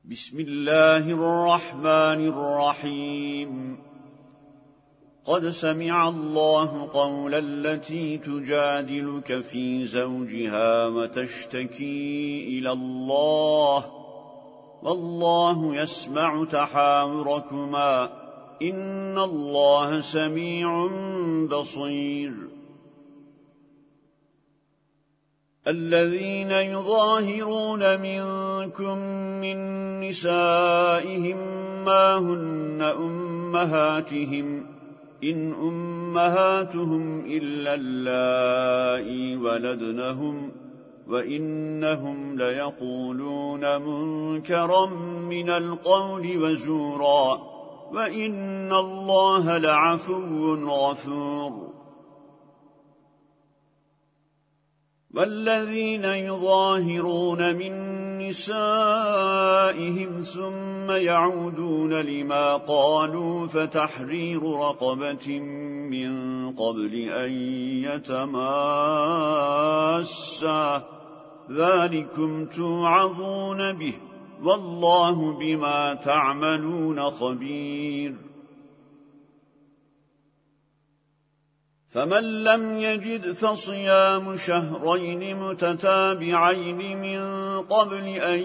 بسم الله الرحمن الرحيم قد سمع الله قول التي تجادلك في زوجها وتشتكي إلى الله والله يسمع تحاوركما إن الله سميع بصير الذين يظاهرون منكم من نسائهم ما هن أمهاتهم إن أمهاتهم إلا اللائي ولدنهم وإنهم ليقولون منكرا من القول وزورا وإن الله لعفو غفور والذين يظاهرون من نسائهم ثم يعودون لما قالوا فتحرير رقبة من قبل أن يتماسا ذلكم توعظون به والله بما تعملون خبير فمن لم يجد فصيام شهرين متتابعين من قبل أن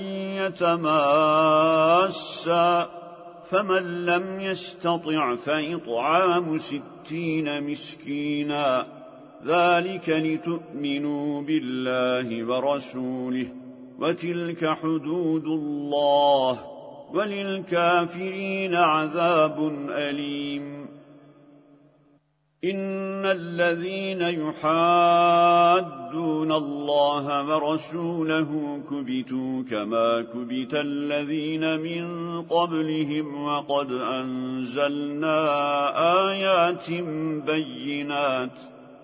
يتماسا فمن لم يستطع فإطعام 60 مسكينا ذلك لتؤمنوا بالله ورسوله وتلك حدود الله وللكافرين عذاب أليم إن الذين يحادون الله ورسوله كبتوا كما كبت الذين من قبلهم وقد أنزلنا آيات بينات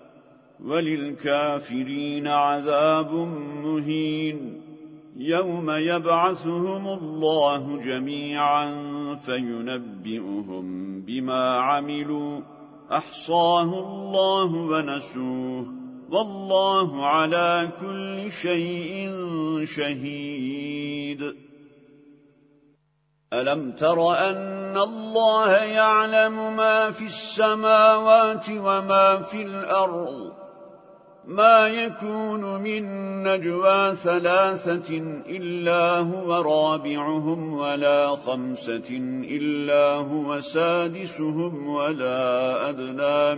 وللكافرين عذاب مهين يوم يبعثهم الله جميعا فينبئهم بما عملوا أحصاه الله ونسوه والله على كل شيء شهيد ألم تر أن الله يعلم ما في السماوات وما في الأرض ما يكون من نجوى 3 إلا هو رابعهم ولا 5 إلا هو سادسهم ولا أدنى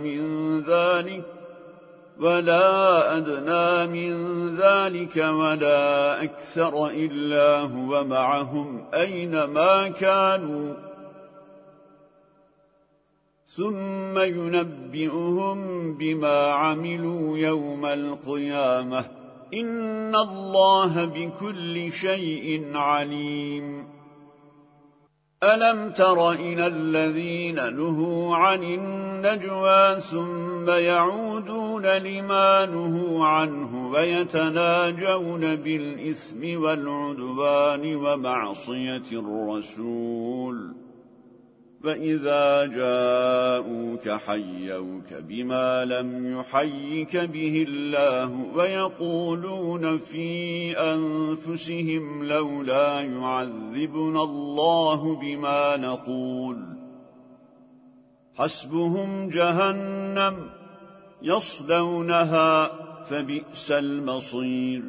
من ذلك ولا أكثر إلا هو معهم أينما كانوا ثم ينبئهم بما عملوا يوم القيامة إن الله بكل شيء عليم ألم تر إلى الذين نهوا عن النجوى ثم يعودون لما نهوا عنه ويتناجون بالإثم والعدوان ومعصية الرسول فإذا جاءوك حيوك بما لم يحيك به الله ويقولون في أنفسهم لولا يعذبنا الله بما نقول حسبهم جهنم يصلونها فبئس المصير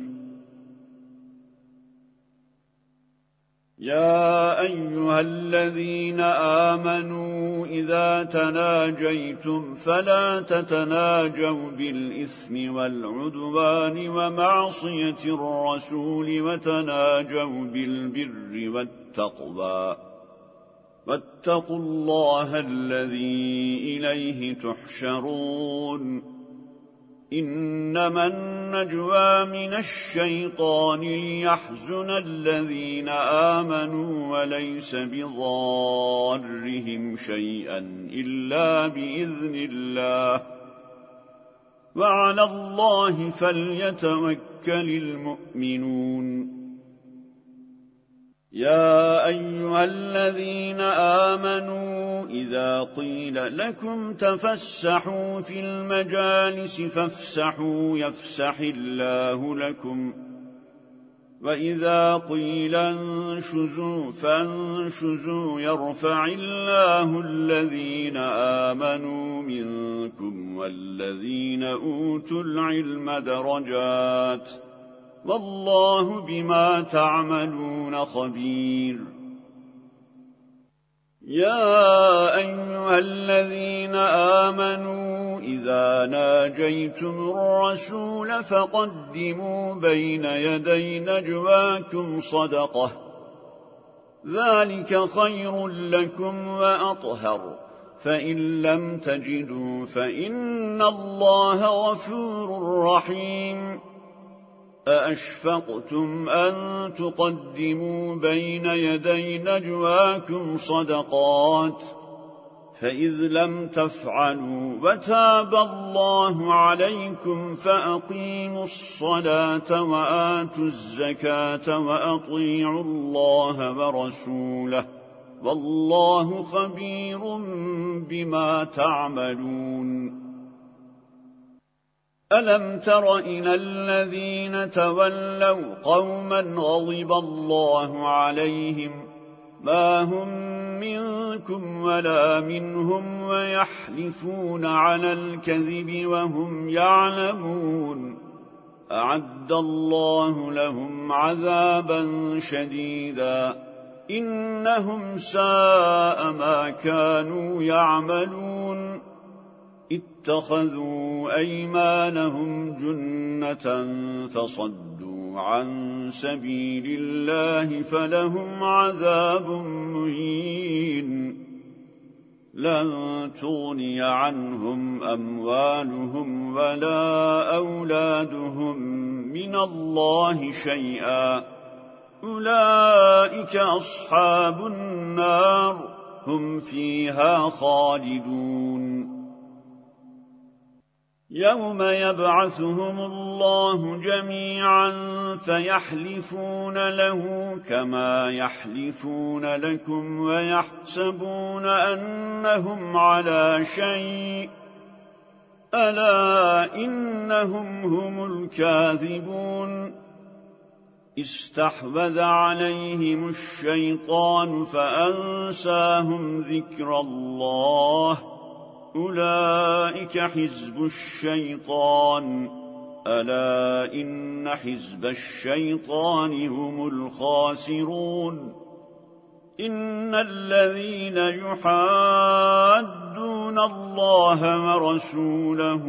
يا أيها الذين آمنوا إذا تناجيتم فلا تتناجوا بالإثم والعدوان ومعصية الرسول وتناجوا بالبر والتقوى واتقوا الله الذي إليه تحشرون إنما النجوى من الشيطان ليحزن الذين آمنوا وليس بضارهم شيئا إلا بإذن الله وعلى الله فليتوكل المؤمنون يا أيها الذين آمنوا إذا قيل لكم تفسحوا في المجالس فافسحوا يفسح الله لكم وإذا قيل انشزوا فانشزوا يرفع الله الذين آمنوا منكم والذين أوتوا العلم درجات والله بما تعملون خبير يا أيها الذين آمنوا إذا ناجيتم الرسول فقدموا بين يدي نجواكم صدقة ذلك خير لكم وأطهر فإن لم تجدوا فإن الله غفور رحيم أأشفقتم أن تقدموا بين يدي نجواكم صدقات فإذ لم تفعلوا وتاب الله عليكم فأقيموا الصلاة وآتوا الزكاة وأطيعوا الله ورسوله والله خبير بما تعملون ألم تر إلى الذين تولوا قوما غضب الله عليهم ما هم منكم ولا منهم ويحلفون على الكذب وهم يعلمون أعد الله لهم عذابا شديدا إنهم ساء ما كانوا يعملون اتخذوا أيمانهم جنة فصدوا عن سبيل الله فلهم عذاب مهين لن تغني عنهم أموالهم ولا أولادهم من الله شيئا أولئك أصحاب النار هم فيها خالدون يوم يبعثهم الله جميعا فيحلفون له كما يحلفون لكم ويحسبون أنهم على شيء ألا إنهم هم الكاذبون استحوذ عليهم الشيطان فأنساهم ذكر الله أولئك حزب الشيطان ألا إن حزب الشيطان هم الخاسرون إن الذين يحادون الله ورسوله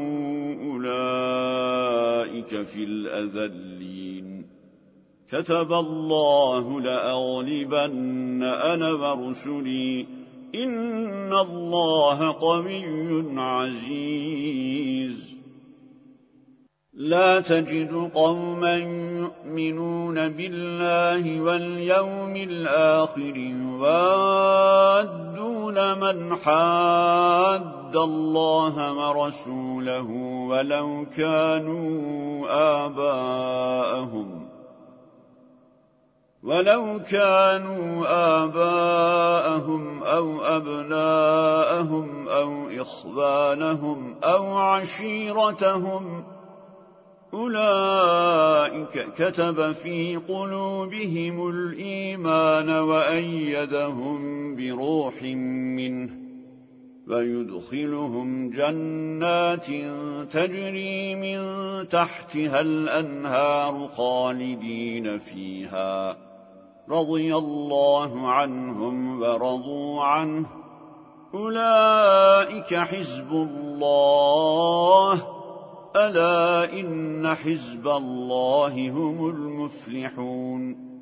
أولئك في الأذلين كتب الله لأغلبن أنا ورسلي إن الله قوي عزيز لا تجد قوما يؤمنون بالله واليوم الآخر يوادون من حاد الله ورسوله ولو كانوا آباءهم أو أبناءهم أو إخوانهم أو عشيرتهم أولئك كتب في قلوبهم الإيمان وأيدهم بروح منه ويدخلهم جنات تجري من تحتها الأنهار خالدين فيها رضي الله عنهم ورضوا عنه أولئك حزب الله ألا إن حزب الله هم المفلحون